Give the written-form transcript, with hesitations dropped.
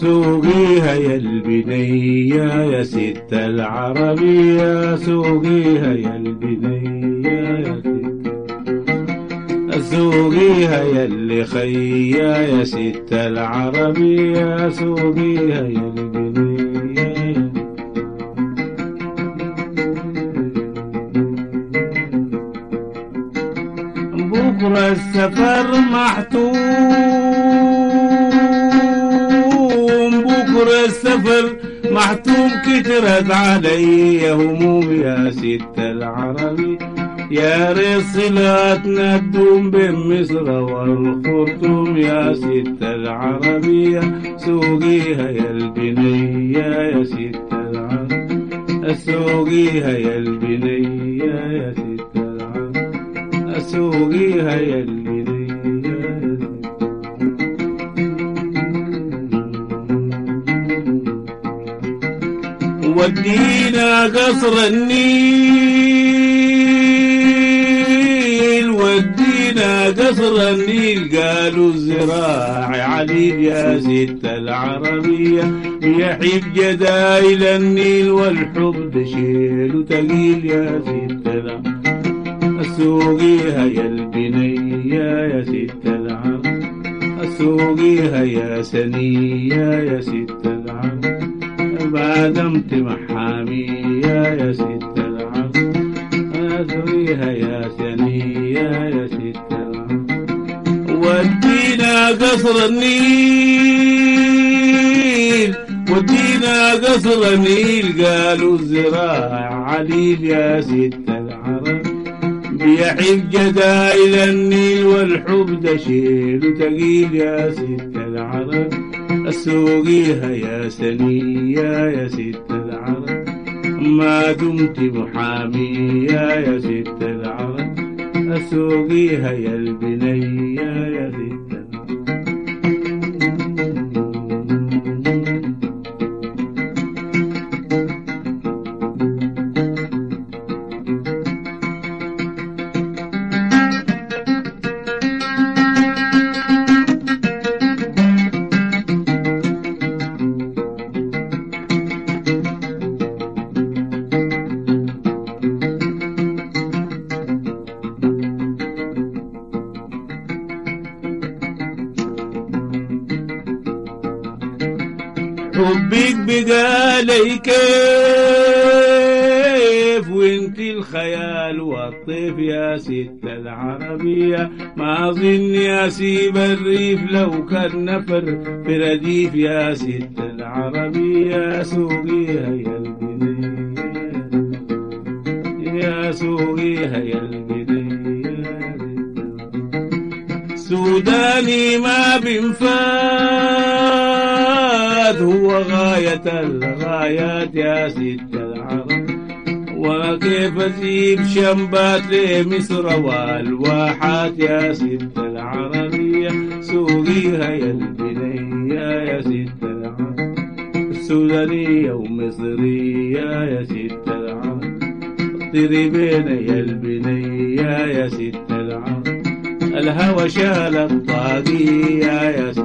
سوقيها يا البنية يا ست العربية، سوقيها يا البنية يا ست، سوقيها يا اللي خيا يا ست العربية، سوقيها يا البنية. بكرة السفر محتوم، بكرة السفر محتوم، كترت علي هموم يا ست العربي، يا ريت صلاتنا تدوم بين مصر والخرطوم يا ست العربية، سوقيها يا البنية يا ست العربية، سوقيها يا البنية يا ست العربية، سوقيها يا البنية يا ست. ودينا قصر النيل، ودينا قصر النيل، قالوا الزراعي عليل يا ست العربية، يحب جدايل النيل والحب دشيل وتقيل يا ست العربية، سوقيها يا البنية يا ست العربية، سوقيها يا سنية يا ست العربية، ما دمت محامية يا ست العربية، سوقيها يا سنية يا ست العربية. ودينا قصر النيل، ودينا قصر النيل، قالوا الزراع عليل يا ست العربية، بيحب جدايل النيل والحب دشيل وتقيل يا ست العرب، سوقيها يا سنية يا ست العرب، ما دمت محامية يا ست العرب، سوقيها يا البنية يا ست العرب. حبك بقالي كيف وانت الخيال والطيف يا ست العربية، ما اظني اسيب الريف لو كان نفر في رديف يا ست العربية، سوقيها يا البنية يا سوقيها يا البنية. سوداني ما بنفات هو غاية الغايات يا ست العرب، وكيف اسيب شنبات لمصر والواحات يا ست العربية، سوقيها يا البنية يا ست العرب، السودانية ومصرية يا ست العرب، طيري بين يا البنية يا ست العرب، الهوى شال الطاقية يا ست